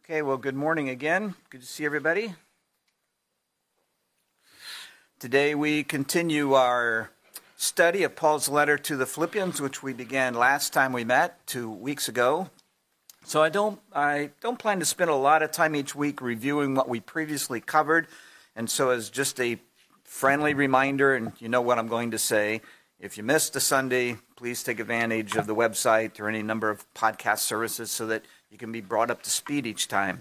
Okay, well, good morning again. Good to see everybody. Today we continue our study of Paul's letter to the Philippians, which we began last time we met 2 weeks ago. So I don't plan to spend a lot of time each week reviewing what we previously covered. And so as just a friendly reminder, and you know what I'm going to say, if you missed a Sunday, please take advantage of the website or any number of podcast services so that you can be brought up to speed each time.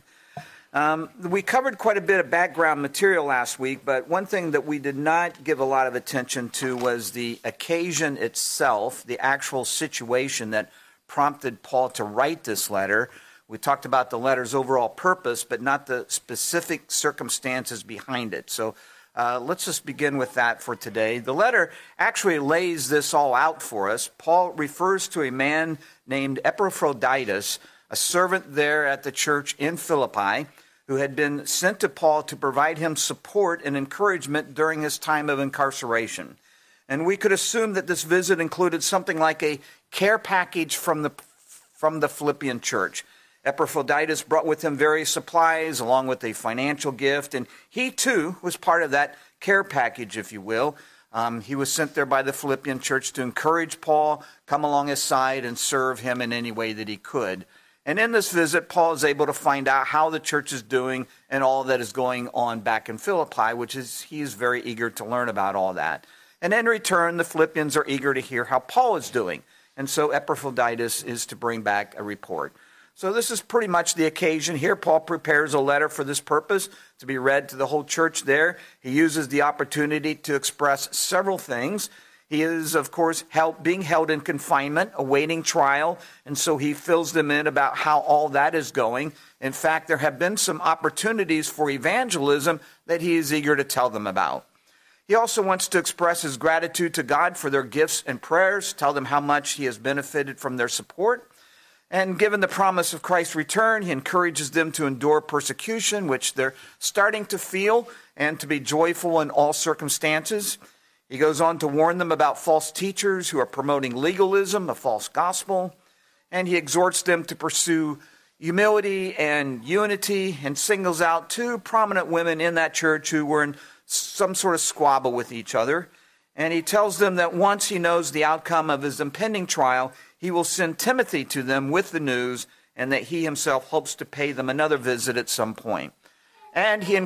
We covered quite a bit of background material last week, but one thing that we did not give a lot of attention to was the occasion itself, the actual situation that prompted Paul to write this letter. We talked about the letter's overall purpose, but not the specific circumstances behind it. So let's just begin with that for today. The letter actually lays this all out for us. Paul refers to a man named Epaphroditus, a servant there at the church in Philippi, who had been sent to Paul to provide him support and encouragement during his time of incarceration. And we could assume that this visit included something like a care package from the Philippian church. Epaphroditus brought with him various supplies along with a financial gift, and he too was part of that care package, if you will. He was sent there by the Philippian church to encourage Paul, come along his side, and serve him in any way that he could. And in this visit, Paul is able to find out how the church is doing and all that is going on back in Philippi, he is very eager to learn about all that. And in return, the Philippians are eager to hear how Paul is doing. And so Epaphroditus is to bring back a report. So this is pretty much the occasion here. Paul prepares a letter for this purpose to be read to the whole church there. He uses the opportunity to express several things. He is, of course, being held in confinement, awaiting trial, and so he fills them in about how all that is going. In fact, there have been some opportunities for evangelism that he is eager to tell them about. He also wants to express his gratitude to God for their gifts and prayers, tell them how much he has benefited from their support. And given the promise of Christ's return, he encourages them to endure persecution, which they're starting to feel, and to be joyful in all circumstances. He goes on to warn them about false teachers who are promoting legalism, a false gospel, and he exhorts them to pursue humility and unity, and singles out 2 prominent women in that church who were in some sort of squabble with each other. And he tells them that once he knows the outcome of his impending trial, he will send Timothy to them with the news, and that he himself hopes to pay them another visit at some point. And he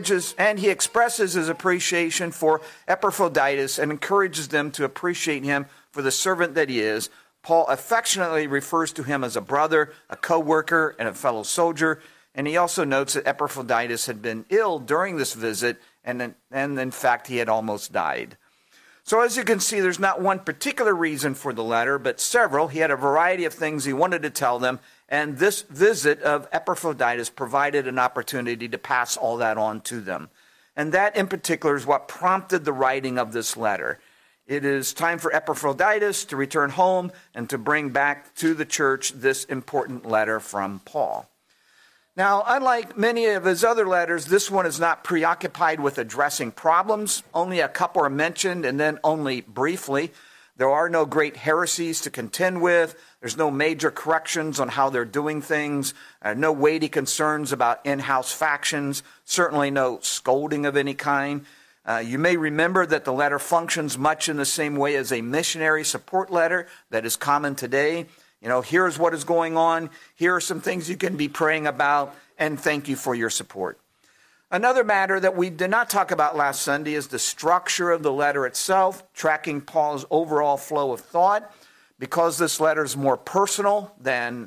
expresses his appreciation for Epaphroditus and encourages them to appreciate him for the servant that he is. Paul affectionately refers to him as a brother, a co-worker, and a fellow soldier. And he also notes that Epaphroditus had been ill during this visit, and in fact he had almost died. So as you can see, there's not one particular reason for the letter, but several. He had a variety of things he wanted to tell them, and this visit of Epaphroditus provided an opportunity to pass all that on to them. And that in particular is what prompted the writing of this letter. It is time for Epaphroditus to return home and to bring back to the church this important letter from Paul. Now, unlike many of his other letters, this one is not preoccupied with addressing problems. Only a couple are mentioned, and then only briefly. There are no great heresies to contend with. There's no major corrections on how they're doing things. No weighty concerns about in-house factions. Certainly no scolding of any kind. You may remember that the letter functions much in the same way as a missionary support letter that is common today. Here's what is going on. Here are some things you can be praying about, and thank you for your support. Another matter that we did not talk about last Sunday is the structure of the letter itself, tracking Paul's overall flow of thought. Because this letter is more personal and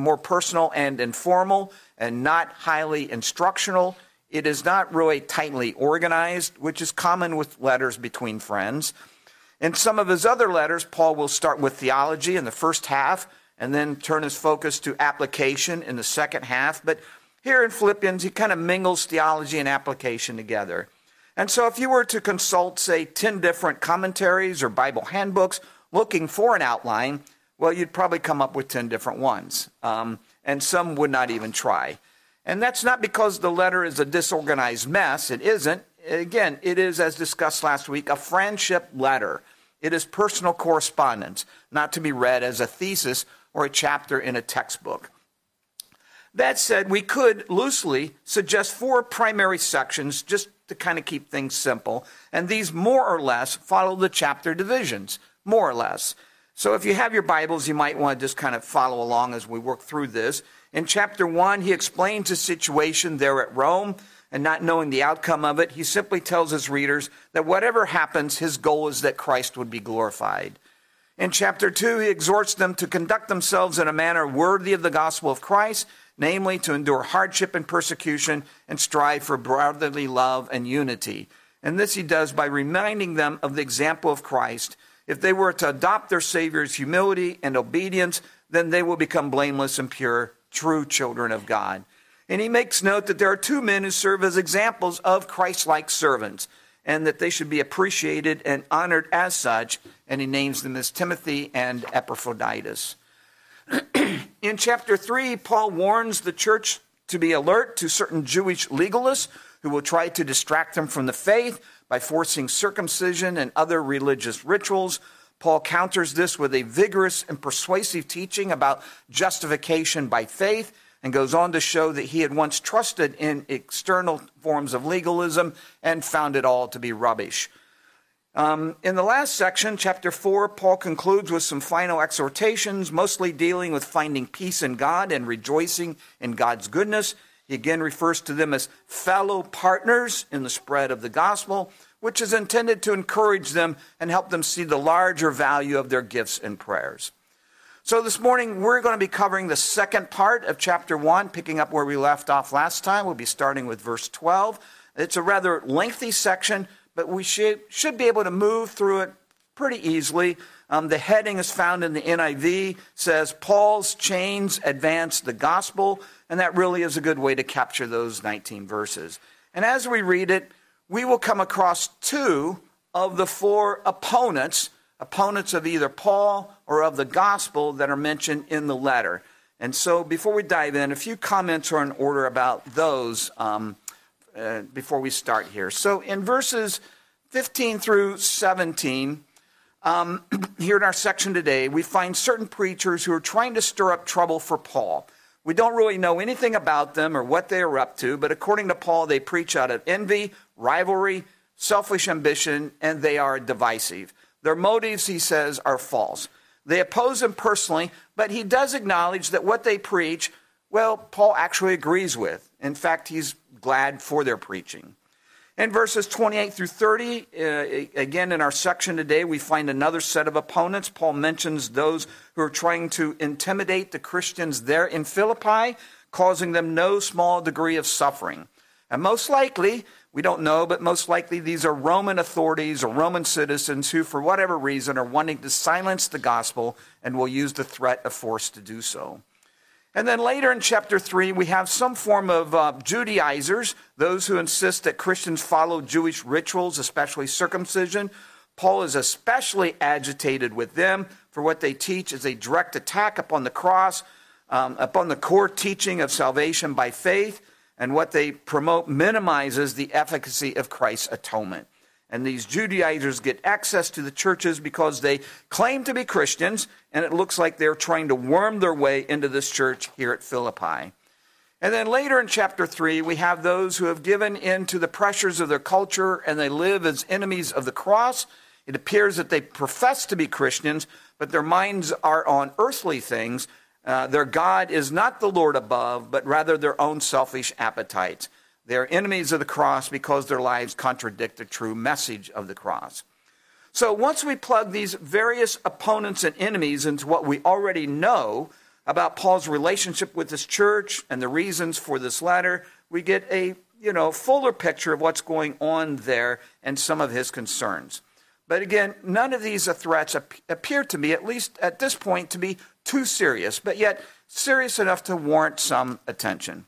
informal, and not highly instructional, it is not really tightly organized, which is common with letters between friends. In some of his other letters, Paul will start with theology in the first half and then turn his focus to application in the second half. But here in Philippians, he kind of mingles theology and application together. And so if you were to consult, say, 10 different commentaries or Bible handbooks looking for an outline, well, you'd probably come up with 10 different ones. And some would not even try. And that's not because the letter is a disorganized mess. It isn't. Again, it is, as discussed last week, a friendship letter. It is personal correspondence, not to be read as a thesis or a chapter in a textbook. That said, we could loosely suggest 4 primary sections just to kind of keep things simple. And these more or less follow the chapter divisions, more or less. So if you have your Bibles, you might want to just kind of follow along as we work through this. In chapter 1, he explains his situation there at Rome, and not knowing the outcome of it, he simply tells his readers that whatever happens, his goal is that Christ would be glorified. In chapter 2, he exhorts them to conduct themselves in a manner worthy of the gospel of Christ, namely to endure hardship and persecution and strive for brotherly love and unity. And this he does by reminding them of the example of Christ. If they were to adopt their Savior's humility and obedience, then they will become blameless and pure, true children of God. And he makes note that there are 2 men who serve as examples of Christ-like servants, and that they should be appreciated and honored as such, and he names them as Timothy and Epaphroditus. In chapter 3, Paul warns the church to be alert to certain Jewish legalists who will try to distract them from the faith by forcing circumcision and other religious rituals. Paul counters this with a vigorous and persuasive teaching about justification by faith, and goes on to show that he had once trusted in external forms of legalism and found it all to be rubbish. In the last section, chapter 4, Paul concludes with some final exhortations, mostly dealing with finding peace in God and rejoicing in God's goodness. He again refers to them as fellow partners in the spread of the gospel, which is intended to encourage them and help them see the larger value of their gifts and prayers. So this morning, we're going to be covering the second part of chapter 1, picking up where we left off last time. We'll be starting with verse 12. It's a rather lengthy section, but we should be able to move through it pretty easily. The heading is found in the NIV, says, Paul's chains advance the gospel, and that really is a good way to capture those 19 verses. And as we read it, we will come across 2 of the 4 opponents of either Paul or of the gospel that are mentioned in the letter. And so before we dive in, a few comments are in order about those before we start here. So in verses 15 through 17, here in our section today, we find certain preachers who are trying to stir up trouble for Paul. We don't really know anything about them or what they are up to, but according to Paul, they preach out of envy, rivalry, selfish ambition, and they are divisive. Their motives, he says, are false. They oppose him personally, but he does acknowledge that what they preach, well, Paul actually agrees with. In fact, he's glad for their preaching. In verses 28 through 30, again in our section today, we find another set of opponents. Paul mentions those who are trying to intimidate the Christians there in Philippi, causing them no small degree of suffering. And most likely, we don't know, but most likely these are Roman authorities or Roman citizens who, for whatever reason, are wanting to silence the gospel and will use the threat of force to do so. And then later in chapter 3, we have some form of Judaizers, those who insist that Christians follow Jewish rituals, especially circumcision. Paul is especially agitated with them for what they teach is a direct attack upon the cross, upon the core teaching of salvation by faith, and what they promote minimizes the efficacy of Christ's atonement. And these Judaizers get access to the churches because they claim to be Christians, and it looks like they're trying to worm their way into this church here at Philippi. And then later in chapter 3, we have those who have given in to the pressures of their culture, and they live as enemies of the cross. It appears that they profess to be Christians, but their minds are on earthly things. Their God is not the Lord above, but rather their own selfish appetites. They are enemies of the cross because their lives contradict the true message of the cross. So once we plug these various opponents and enemies into what we already know about Paul's relationship with this church and the reasons for this letter, we get a fuller picture of what's going on there and some of his concerns. But again, none of these threats appear to me, at least at this point, to be too serious, but yet serious enough to warrant some attention.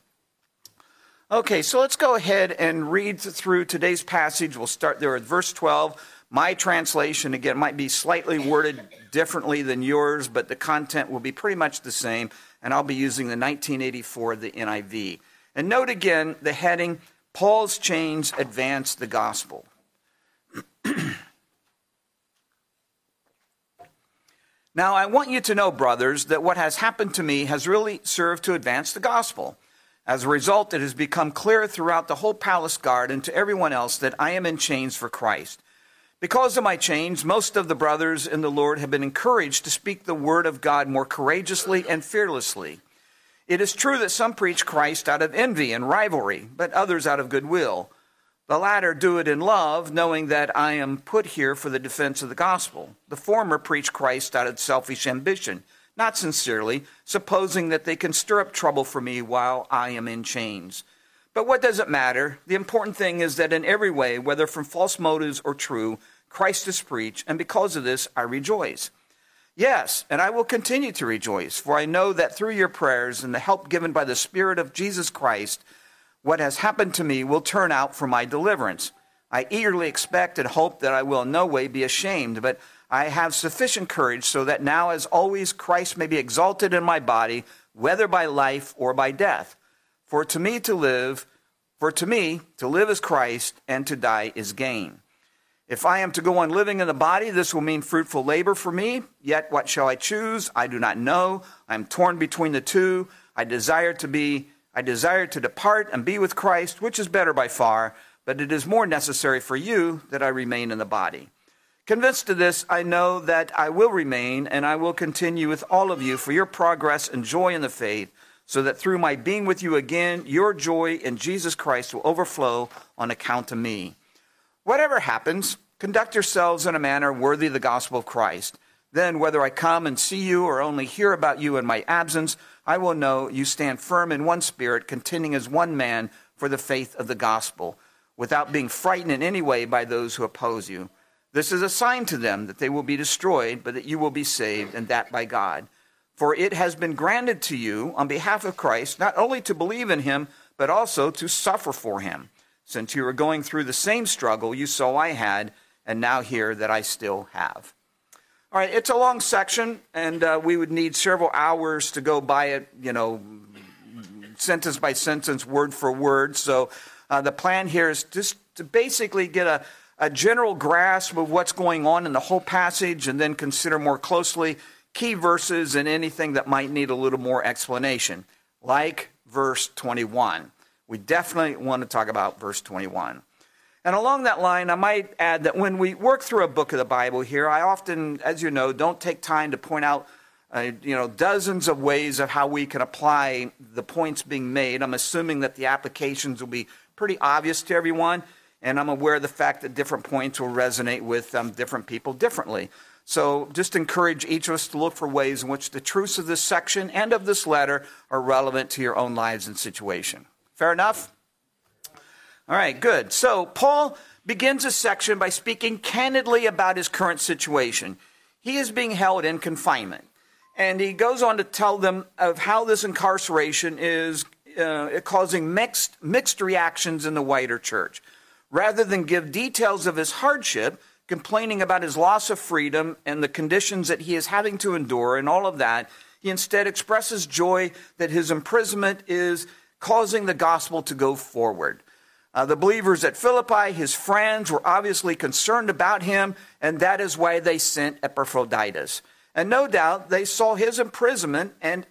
Okay, so let's go ahead and read through today's passage. We'll start there at verse 12. My translation, again, might be slightly worded differently than yours, but the content will be pretty much the same, and I'll be using the 1984, the NIV. And note again the heading, Paul's chains advance the gospel. Now, I want you to know, brothers, that what has happened to me has really served to advance the gospel. As a result, it has become clear throughout the whole palace guard and to everyone else that I am in chains for Christ. Because of my chains, most of the brothers in the Lord have been encouraged to speak the word of God more courageously and fearlessly. It is true that some preach Christ out of envy and rivalry, but others out of goodwill. The latter do it in love, knowing that I am put here for the defense of the gospel. The former preach Christ out of selfish ambition, not sincerely, supposing that they can stir up trouble for me while I am in chains. But what does it matter? The important thing is that in every way, whether from false motives or true, Christ is preached, and because of this I rejoice. Yes, and I will continue to rejoice, for I know that through your prayers and the help given by the Spirit of Jesus Christ, what has happened to me will turn out for my deliverance. I eagerly expect and hope that I will in no way be ashamed, but I have sufficient courage so that now, as always, Christ may be exalted in my body, whether by life or by death. For to me to live is Christ, and to die is gain. If I am to go on living in the body, this will mean fruitful labor for me. Yet what shall I choose? I do not know. I am torn between the two. I desire to depart and be with Christ, which is better by far, but it is more necessary for you that I remain in the body. Convinced of this, I know that I will remain, and I will continue with all of you for your progress and joy in the faith, so that through my being with you again, your joy in Jesus Christ will overflow on account of me. Whatever happens, conduct yourselves in a manner worthy of the gospel of Christ. Then, whether I come and see you or only hear about you in my absence, I will know you stand firm in one spirit, contending as one man for the faith of the gospel, without being frightened in any way by those who oppose you. This is a sign to them that they will be destroyed, but that you will be saved, and that by God. For it has been granted to you on behalf of Christ, not only to believe in him, but also to suffer for him, since you are going through the same struggle you saw I had, and now hear that I still have. All right, it's a long section, and we would need several hours to go by it, sentence by sentence, word for word. So the plan here is just to basically get a general grasp of what's going on in the whole passage, and then consider more closely key verses and anything that might need a little more explanation, like verse 21. We definitely want to talk about verse 21. And along that line, I might add that when we work through a book of the Bible here, I often, as you know, don't take time to point out, dozens of ways of how we can apply the points being made. I'm assuming that the applications will be pretty obvious to everyone, and I'm aware of the fact that different points will resonate with different people differently. So just encourage each of us to look for ways in which the truths of this section and of this letter are relevant to your own lives and situation. Fair enough? All right, good. So Paul begins this section by speaking candidly about his current situation. He is being held in confinement. And he goes on to tell them of how this incarceration is causing mixed reactions in the wider church. Rather than give details of his hardship, complaining about his loss of freedom and the conditions that he is having to endure and all of that, he instead expresses joy that his imprisonment is causing the gospel to go forward. The believers at Philippi, his friends, were obviously concerned about him, and that is why they sent Epaphroditus. And no doubt they saw his imprisonment and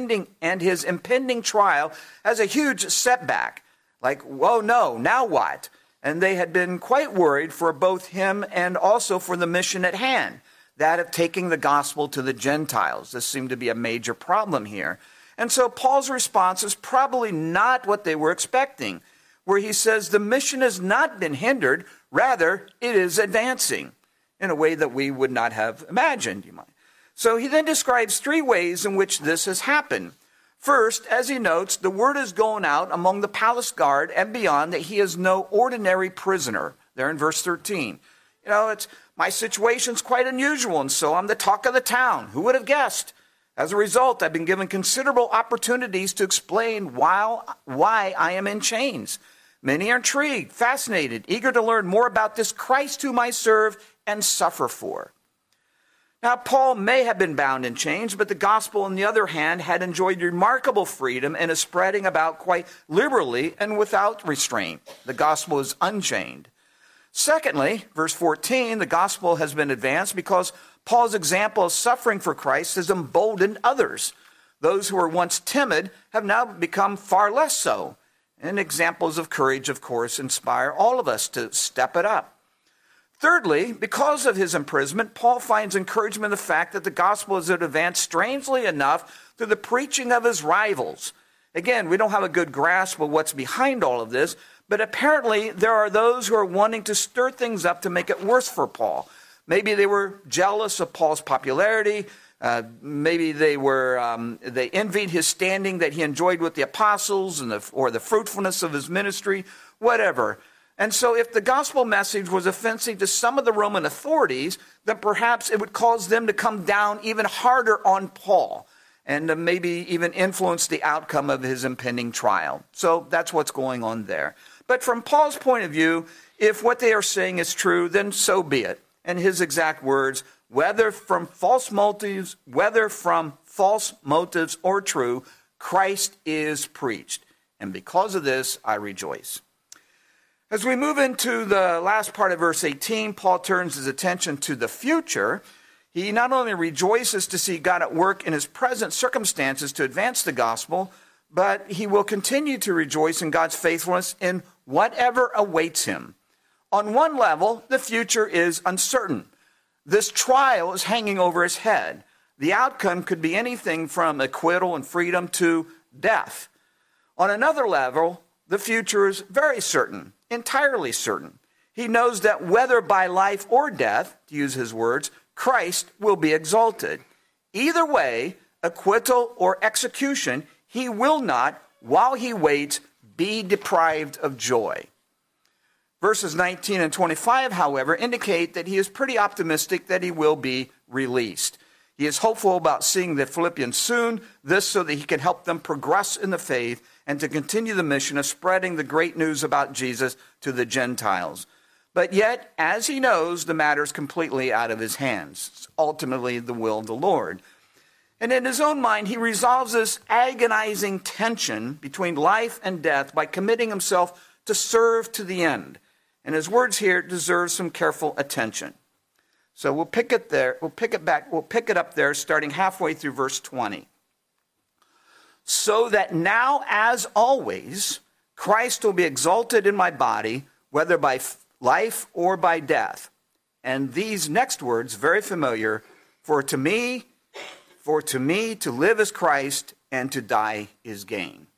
his impending trial as a huge setback. Like, whoa, no, now what? And they had been quite worried for both him and also for the mission at hand, that of taking the gospel to the Gentiles. This seemed to be a major problem here. And so Paul's response is probably not what they were expecting, where he says the mission has not been hindered, rather it is advancing in a way that we would not have imagined. So he then describes three ways in which this has happened. First, as he notes, the word is going out among the palace guard and beyond that he is no ordinary prisoner, there in verse 13. My situation's quite unusual, and so I'm the talk of the town. Who would have guessed? As a result, I've been given considerable opportunities to explain why I am in chains. Many are intrigued, fascinated, eager to learn more about this Christ whom I serve and suffer for. Now, Paul may have been bound in chains, but the gospel, on the other hand, had enjoyed remarkable freedom and is spreading about quite liberally and without restraint. The gospel is unchained. Secondly, verse 14, the gospel has been advanced because Paul's example of suffering for Christ has emboldened others. Those who were once timid have now become far less so. And examples of courage, of course, inspire all of us to step it up. Thirdly, because of his imprisonment, Paul finds encouragement in the fact that the gospel has advanced strangely enough through the preaching of his rivals. Again, we don't have a good grasp of what's behind all of this, but apparently there are those who are wanting to stir things up to make it worse for Paul. Maybe they were jealous of Paul's popularity. Maybe they envied his standing that he enjoyed with the apostles or the fruitfulness of his ministry, whatever. And so if the gospel message was offensive to some of the Roman authorities, then perhaps it would cause them to come down even harder on Paul and maybe even influence the outcome of his impending trial. So that's what's going on there. But from Paul's point of view, if what they are saying is true, then so be it. And his exact words, whether from false motives or true, Christ is preached. And because of this, I rejoice. As we move into the last part of verse 18, Paul turns his attention to the future. He not only rejoices to see God at work in his present circumstances to advance the gospel, but he will continue to rejoice in God's faithfulness in whatever awaits him. On one level, the future is uncertain. This trial is hanging over his head. The outcome could be anything from acquittal and freedom to death. On another level, the future is very certain, entirely certain. He knows that whether by life or death, to use his words, Christ will be exalted. Either way, acquittal or execution, he will not, while he waits, be deprived of joy. Verses 19 and 25, however, indicate that he is pretty optimistic that he will be released. He is hopeful about seeing the Philippians soon, this so that he can help them progress in the faith and to continue the mission of spreading the great news about Jesus to the Gentiles. But yet, as he knows, the matter is completely out of his hands. It's ultimately the will of the Lord. And in his own mind, he resolves this agonizing tension between life and death by committing himself to serve to the end. And his words here deserve some careful attention. So we'll pick it up there, starting halfway through verse 20. So that now, as always, Christ will be exalted in my body, whether by life or by death. And these next words, very familiar, for to me to live is Christ, and to die is gain.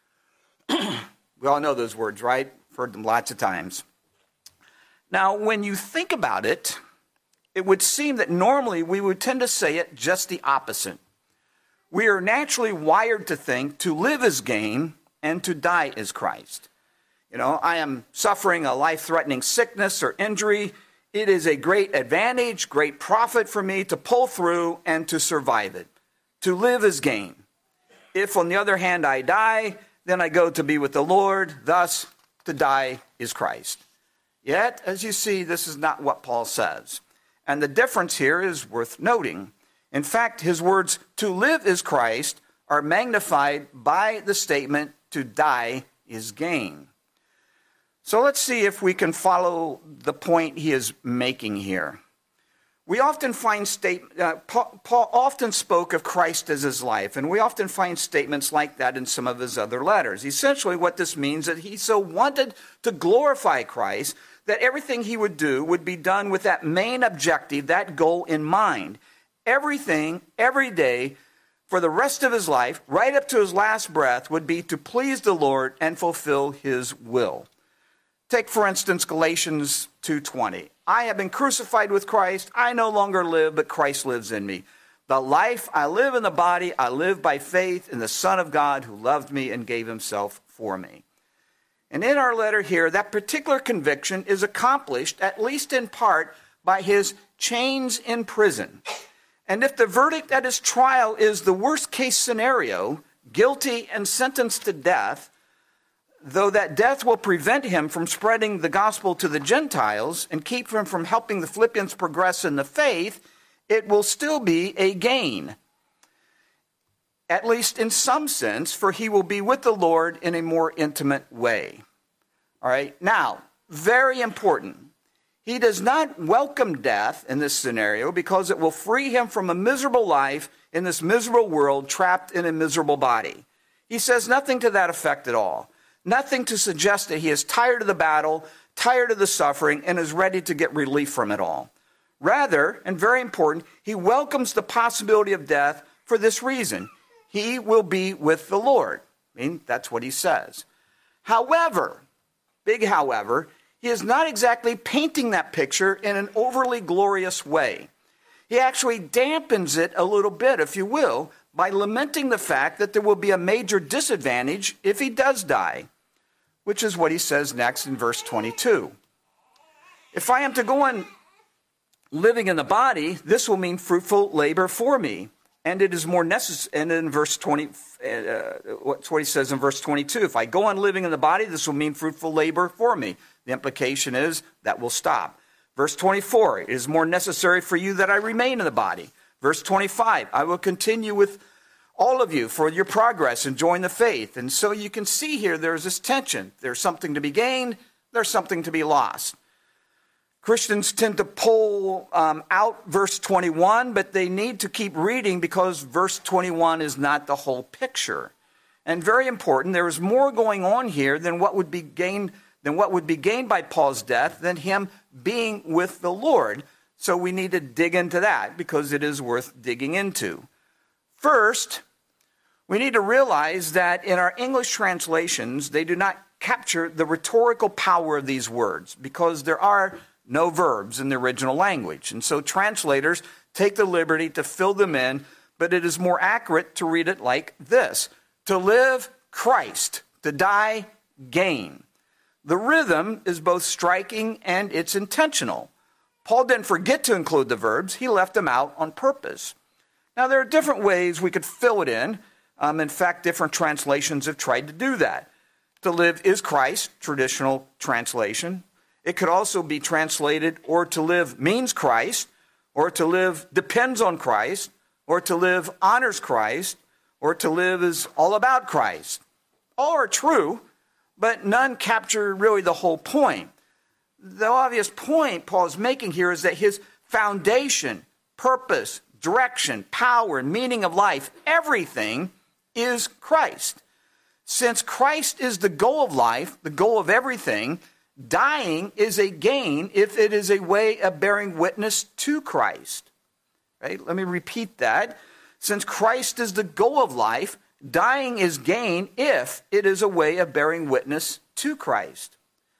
We all know those words, right? Heard them lots of times. Now, when you think about it, it would seem that normally we would tend to say it just the opposite. We are naturally wired to think to live is gain and to die is Christ. You know, I am suffering a life-threatening sickness or injury. It is a great advantage, great profit for me to pull through and to survive it. To live is gain. If, on the other hand, I die, then I go to be with the Lord. Thus, to die is Christ. Yet, as you see, this is not what Paul says. And the difference here is worth noting. In fact, his words, to live is Christ, are magnified by the statement, to die is gain. So let's see if we can follow the point he is making here. We often find Paul often spoke of Christ as his life, and we often find statements like that in some of his other letters. Essentially, what this means is that he so wanted to glorify Christ that everything he would do would be done with that main objective, that goal in mind. Everything, every day, for the rest of his life, right up to his last breath, would be to please the Lord and fulfill his will. Take, for instance, Galatians 2:20. I have been crucified with Christ. I no longer live, but Christ lives in me. The life I live in the body, I live by faith in the Son of God who loved me and gave himself for me. And in our letter here, that particular conviction is accomplished, at least in part, by his chains in prison. And if the verdict at his trial is the worst case scenario, guilty and sentenced to death, though that death will prevent him from spreading the gospel to the Gentiles and keep him from helping the Philippians progress in the faith, it will still be a gain. At least in some sense, for he will be with the Lord in a more intimate way. All right, now, very important. He does not welcome death in this scenario because it will free him from a miserable life in this miserable world, trapped in a miserable body. He says nothing to that effect at all. Nothing to suggest that he is tired of the battle, tired of the suffering, and is ready to get relief from it all. Rather, and very important, he welcomes the possibility of death for this reason. He will be with the Lord. I mean, that's what he says. However, big however, he is not exactly painting that picture in an overly glorious way. He actually dampens it a little bit, if you will, by lamenting the fact that there will be a major disadvantage if he does die, which is what he says next in verse 22. If I am to go on living in the body, this will mean fruitful labor for me. And it is more necessary, and in verse 20, what's what he says in verse 22. If I go on living in the body, this will mean fruitful labor for me. The implication is that will stop. Verse 24, it is more necessary for you that I remain in the body. Verse 25, I will continue with all of you for your progress and join the faith. And so you can see here there's this tension. There's something to be gained, there's something to be lost. Christians tend to pull out verse 21, but they need to keep reading because verse 21 is not the whole picture. And very important, there is more going on here than what would be gained by Paul's death, than him being with the Lord. So we need to dig into that because it is worth digging into. First, we need to realize that in our English translations, they do not capture the rhetorical power of these words because there are no verbs in the original language. And so translators take the liberty to fill them in, but it is more accurate to read it like this: to live, Christ; to die, gain. The rhythm is both striking and it's intentional. Paul didn't forget to include the verbs. He left them out on purpose. Now, there are different ways we could fill it in. In fact, different translations have tried to do that. To live is Christ, traditional translation. It could also be translated, or to live means Christ, or to live depends on Christ, or to live honors Christ, or to live is all about Christ. All are true, but none capture really the whole point. The obvious point Paul is making here is that his foundation, purpose, direction, power, and meaning of life, everything is Christ. Since Christ is the goal of life, the goal of everything, dying is a gain if it is a way of bearing witness to Christ. Right? Let me repeat that. Since Christ is the goal of life, dying is gain if it is a way of bearing witness to Christ.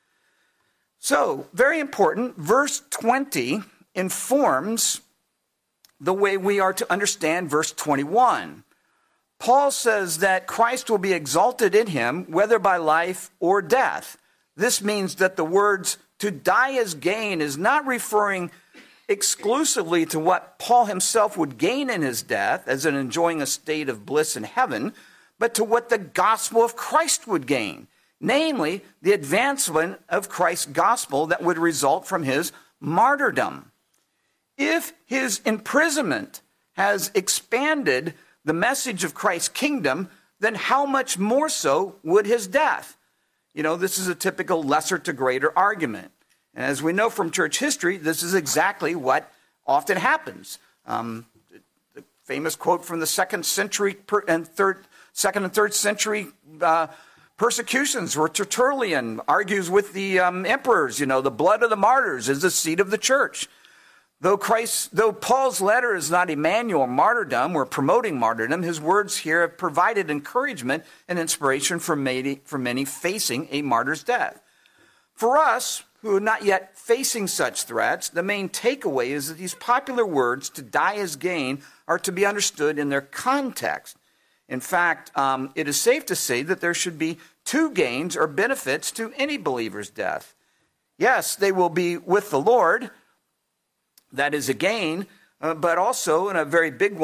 So, very important, verse 20 informs the way we are to understand verse 21. Paul says that Christ will be exalted in him, whether by life or death. This means that the words to die as gain is not referring exclusively to what Paul himself would gain in his death, as in enjoying a state of bliss in heaven, but to what the gospel of Christ would gain, namely the advancement of Christ's gospel that would result from his martyrdom. If his imprisonment has expanded the message of Christ's kingdom, then how much more so would his death? You know, this is a typical lesser to greater argument. And as we know from church history, this is exactly what often happens. The famous quote from the second and third century persecutions, where Tertullian argues with the emperors, the blood of the martyrs is the seed of the church. Though Paul's letter is not a manual of martyrdom or promoting martyrdom, his words here have provided encouragement and inspiration for many facing a martyr's death. For us, who are not yet facing such threats, the main takeaway is that these popular words, to die as gain, are to be understood in their context. In fact, it is safe to say that there should be two gains or benefits to any believer's death. Yes, they will be with the Lord. That is a gain, but also, and a very big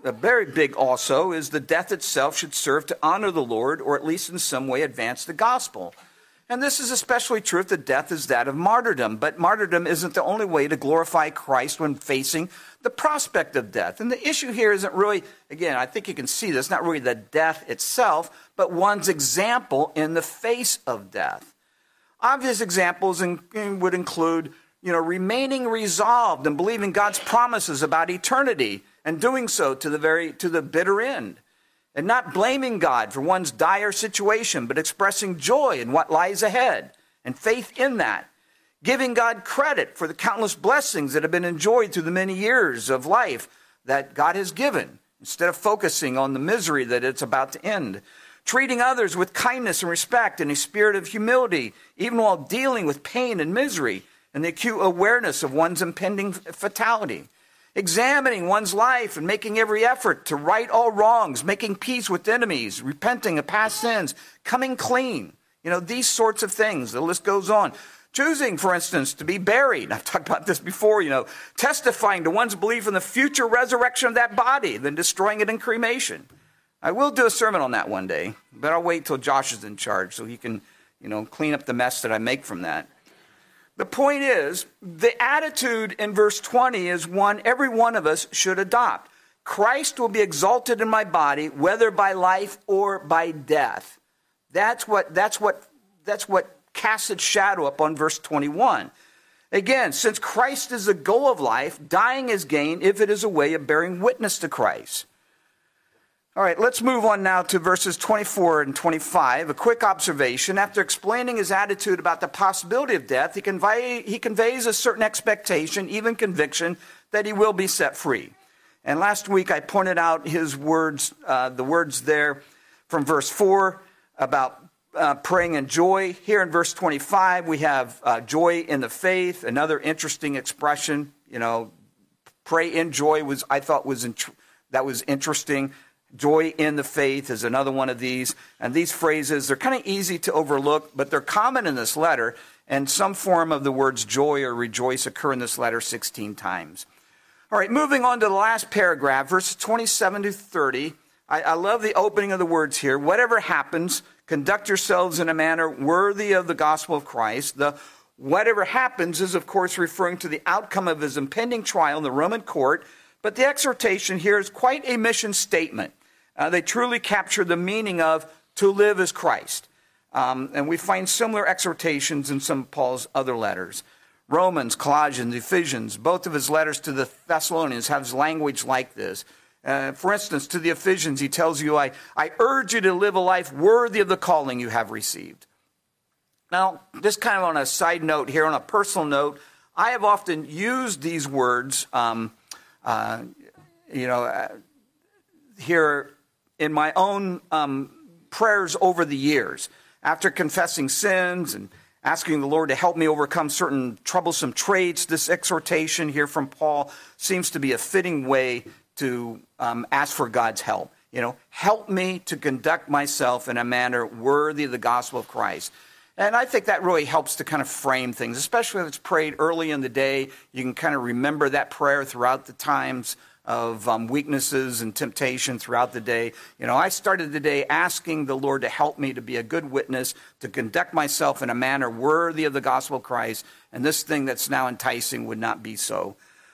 also, is the death itself should serve to honor the Lord, or at least in some way advance the gospel. And this is especially true if the death is that of martyrdom. But martyrdom isn't the only way to glorify Christ when facing the prospect of death. And the issue here isn't really, again, I think you can see this, not really the death itself, but one's example in the face of death. Obvious examples would include remaining resolved and believing God's promises about eternity and doing so to the bitter end. And not blaming God for one's dire situation, but expressing joy in what lies ahead and faith in that. Giving God credit for the countless blessings that have been enjoyed through the many years of life that God has given, instead of focusing on the misery that it's about to end. Treating others with kindness and respect and a spirit of humility, even while dealing with pain and misery and the acute awareness of one's impending fatality. Examining one's life and making every effort to right all wrongs, making peace with enemies, repenting of past sins, coming clean. These sorts of things. The list goes on. Choosing, for instance, to be buried. I've talked about this before, testifying to one's belief in the future resurrection of that body, then destroying it in cremation. I will do a sermon on that one day, but I'll wait till Josh is in charge so he can, clean up the mess that I make from that. The point is, the attitude in verse 20 is one every one of us should adopt. Christ will be exalted in my body, whether by life or by death. That's what casts its shadow up on verse 21. Again, since Christ is the goal of life, dying is gain if it is a way of bearing witness to Christ. All right, let's move on now to verses 24 and 25. A quick observation. After explaining his attitude about the possibility of death, he conveys a certain expectation, even conviction, that he will be set free. And last week I pointed out his words, the words there from verse 4 about praying in joy. Here in verse 25, we have joy in the faith, another interesting expression. Pray in joy was interesting. Joy in the faith is another one of these. And these phrases, they're kind of easy to overlook, but they're common in this letter. And some form of the words joy or rejoice occur in this letter 16 times. All right, moving on to the last paragraph, verses 27 to 30. I love the opening of the words here. Whatever happens, conduct yourselves in a manner worthy of the gospel of Christ. The whatever happens is, of course, referring to the outcome of his impending trial in the Roman court. But the exhortation here is quite a mission statement. They truly capture the meaning of to live as Christ. And we find similar exhortations in some of Paul's other letters. Romans, Colossians, Ephesians, both of his letters to the Thessalonians have language like this. For instance, to the Ephesians, he tells you, I urge you to live a life worthy of the calling you have received. Now, just kind of on a side note here, on a personal note, I have often used these words, here in my own prayers over the years. After confessing sins and asking the Lord to help me overcome certain troublesome traits, this exhortation here from Paul seems to be a fitting way to ask for God's help. Help me to conduct myself in a manner worthy of the gospel of Christ. And I think that really helps to kind of frame things, especially if it's prayed early in the day. You can kind of remember that prayer throughout the times of weaknesses and temptation throughout the day. I started the day asking the Lord to help me to be a good witness, to conduct myself in a manner worthy of the gospel of Christ, and this thing that's now enticing would not be so.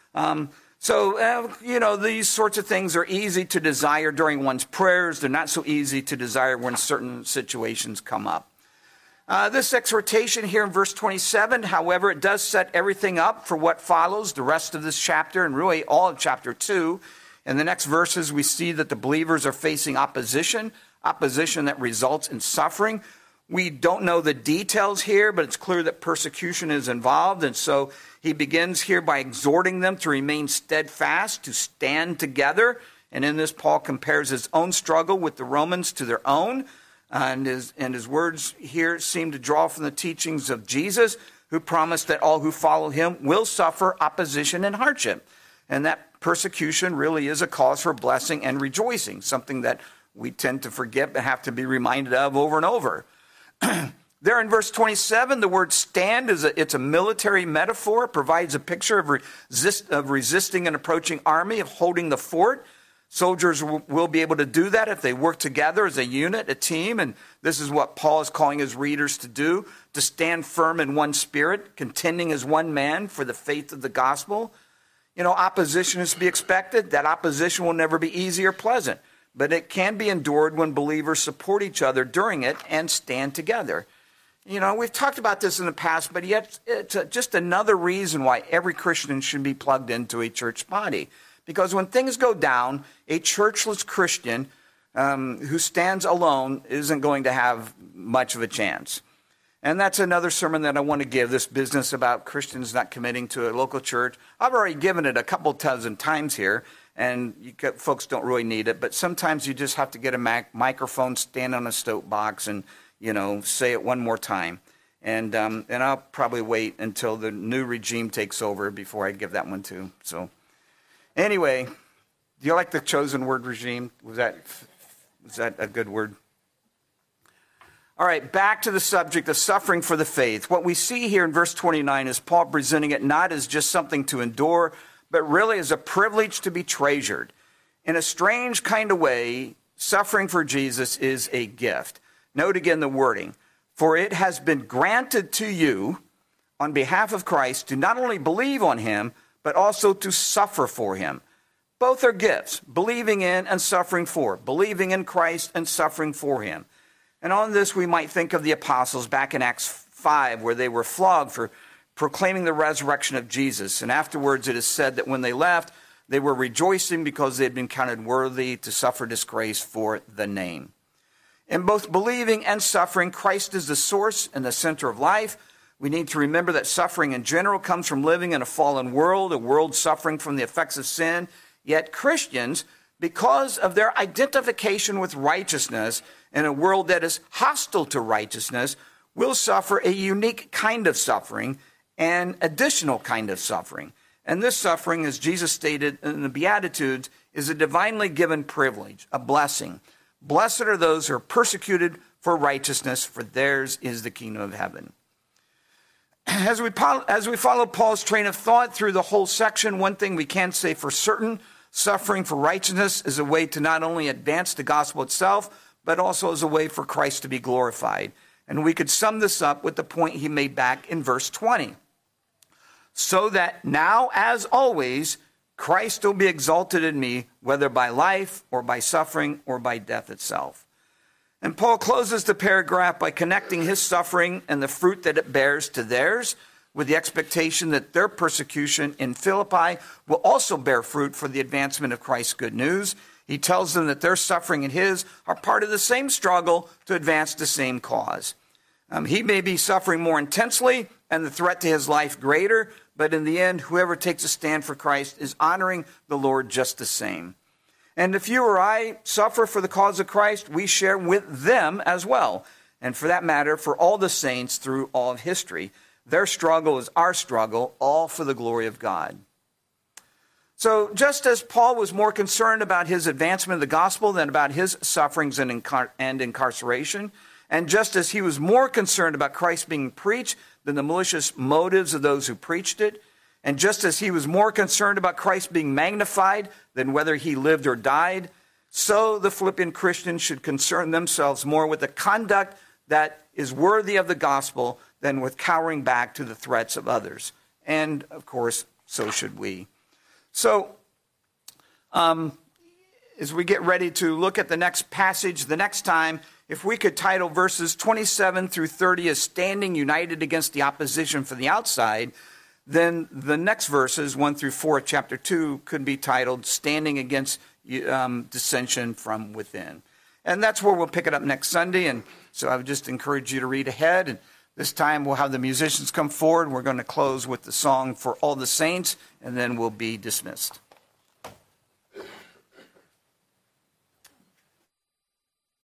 These sorts of things are easy to desire during one's prayers. They're not so easy to desire when certain situations come up. This exhortation here in verse 27, however, it does set everything up for what follows, the rest of this chapter, and really all of chapter 2. In the next verses, we see that the believers are facing opposition that results in suffering. We don't know the details here, but it's clear that persecution is involved, and so he begins here by exhorting them to remain steadfast, to stand together. And in this, Paul compares his own struggle with the Romans to their own. And his words here seem to draw from the teachings of Jesus, who promised that all who follow him will suffer opposition and hardship. And that persecution really is a cause for blessing and rejoicing, something that we tend to forget but have to be reminded of over and over. There in verse 27, the word stand, it's a military metaphor. It provides a picture of resisting an approaching army, of holding the fort. Soldiers will be able to do that if they work together as a unit, a team, and this is what Paul is calling his readers to do, to stand firm in one spirit, contending as one man for the faith of the gospel. Opposition is to be expected. That opposition will never be easy or pleasant, but it can be endured when believers support each other during it and stand together. We've talked about this in the past, but yet it's just another reason why every Christian should be plugged into a church body. Because when things go down, a churchless Christian who stands alone isn't going to have much of a chance. And that's another sermon that I want to give, this business about Christians not committing to a local church. I've already given it a couple dozen times here, and folks don't really need it. But sometimes you just have to get a microphone, stand on a soapbox, and say it one more time. And I'll probably wait until the new regime takes over before I give that one too. So anyway, do you like the chosen word regime? Was that a good word? All right, back to the subject of suffering for the faith. What we see here in verse 29 is Paul presenting it not as just something to endure, but really as a privilege to be treasured. In a strange kind of way, suffering for Jesus is a gift. Note again the wording. For it has been granted to you on behalf of Christ to not only believe on him, but also to suffer for him. Both are gifts, believing in and suffering for. Believing in Christ and suffering for him. And on this we might think of the apostles back in Acts 5, where they were flogged for proclaiming the resurrection of Jesus. And afterwards it is said that when they left, they were rejoicing because they had been counted worthy to suffer disgrace for the name. In both believing and suffering, Christ is the source and the center of life. We need to remember that suffering in general comes from living in a fallen world, a world suffering from the effects of sin. Yet Christians, because of their identification with righteousness in a world that is hostile to righteousness, will suffer a unique kind of suffering, an additional kind of suffering. And this suffering, as Jesus stated in the Beatitudes, is a divinely given privilege, a blessing. Blessed are those who are persecuted for righteousness, for theirs is the kingdom of heaven. As we follow Paul's train of thought through the whole section, one thing we can say for certain, suffering for righteousness is a way to not only advance the gospel itself, but also as a way for Christ to be glorified. And we could sum this up with the point he made back in verse 20. So that now, as always, Christ will be exalted in me, whether by life or by suffering or by death itself. And Paul closes the paragraph by connecting his suffering and the fruit that it bears to theirs, with the expectation that their persecution in Philippi will also bear fruit for the advancement of Christ's good news. He tells them that their suffering and his are part of the same struggle to advance the same cause. He may be suffering more intensely and the threat to his life greater, but in the end, whoever takes a stand for Christ is honoring the Lord just the same. And if you or I suffer for the cause of Christ, we share with them as well. And for that matter, for all the saints through all of history. Their struggle is our struggle, all for the glory of God. So just as Paul was more concerned about his advancement of the gospel than about his sufferings and incarceration, and just as he was more concerned about Christ being preached than the malicious motives of those who preached it, and just as he was more concerned about Christ being magnified than whether he lived or died, so the Philippian Christians should concern themselves more with the conduct that is worthy of the gospel than with cowering back to the threats of others. And, of course, so should we. So, as we get ready to look at the next passage the next time, if we could title verses 27 through 30 as standing united against the opposition from the outside, then the next verses, 1 through 4 of chapter 2, could be titled standing against dissension from within. And that's where we'll pick it up next Sunday. And so I would just encourage you to read ahead. And this time we'll have the musicians come forward. We're going to close with the song For All the Saints, and then we'll be dismissed.